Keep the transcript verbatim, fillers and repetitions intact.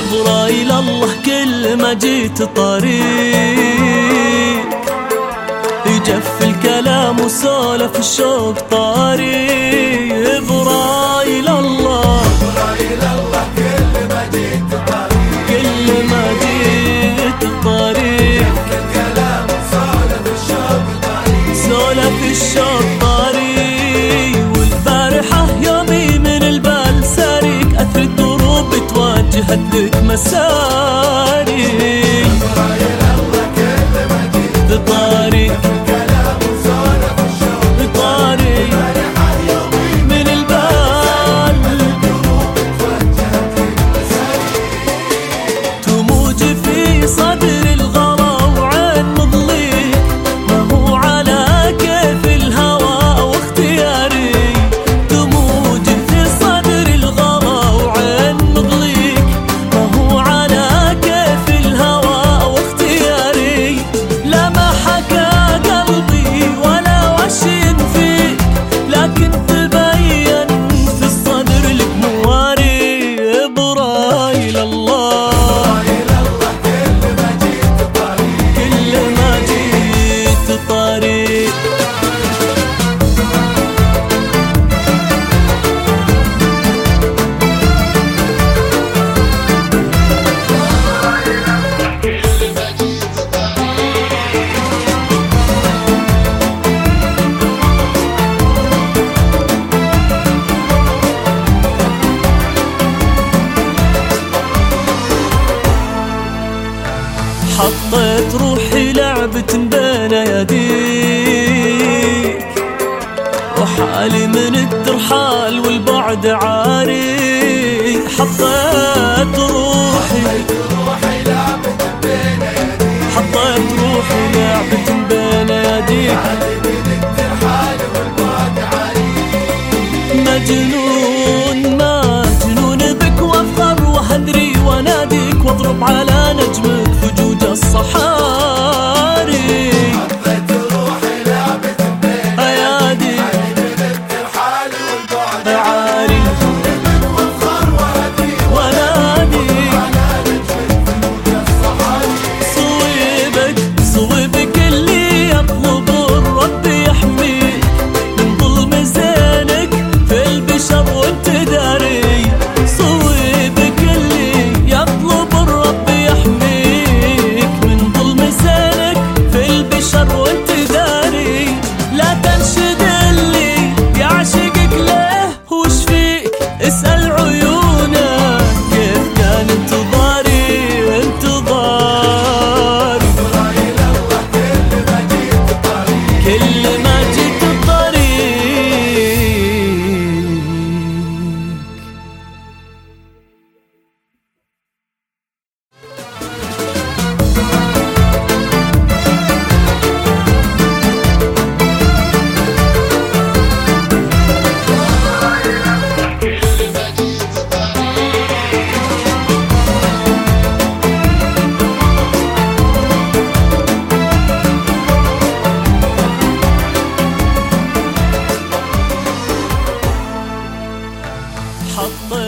جبرايل الله كل ما جيت طريق يجف الكلام وسولف الشوق طاري. جبرايل الله جبرايل الله كل ما جيت طريق كل ما جيت طريق يجف الكلام وسولف الشوق طاري سولف الشوق طاري. والبارحة يومي من البال ساريك أثر الدروب توجهت لك مساري. جبرايل الله كل ما جيت طريق الكلام وسولف الشوق طاري البارحة يومي من البال الدروب توجهت للمساري. تموج في صدر الغلا وعين مضليك ما هو على كيف الهوى واختياري. تموج في صدر الغلا وعين مضليك ما هو على كيف الهوى واختياري. لا ما حكى قلبي ولا وشي فيك لكن تبين في الصدر لك مواري. جبرايل الله جبرايل الله كل ما جيت طريق كل ما جيت طريق حطيت روحي لعبة بين يديك وحالي من الترحال والبعد عاري. حطيت روحي روحي لعبت بين يديك حطيت روحي لعبة بين يديك علي من الترحال والبعد عالي. مجنون مجنون بك وافخر وهدري واناديك واضرب على نجمك فجوج الصحاري. حطيت روحي لعبت بين ايادي علي من الترحال والبعد عاري وافخر وهدي وانادي على نجمك فجوج الصحاري. صويبك صويبك اللي يطلب الرب يحميك من ظلم زينك في البشر وانت داري. صويبك اللي يطلب الرب يحميك من ظلم زينك في البشر وانت داري. لا تنشد اللي يعشقك ليه وش فيك اسأل عيونك كيف كان انتظاري انتظاري. جبرايل الله كل ما جيت طريق كل ما جيت الطريق حطيت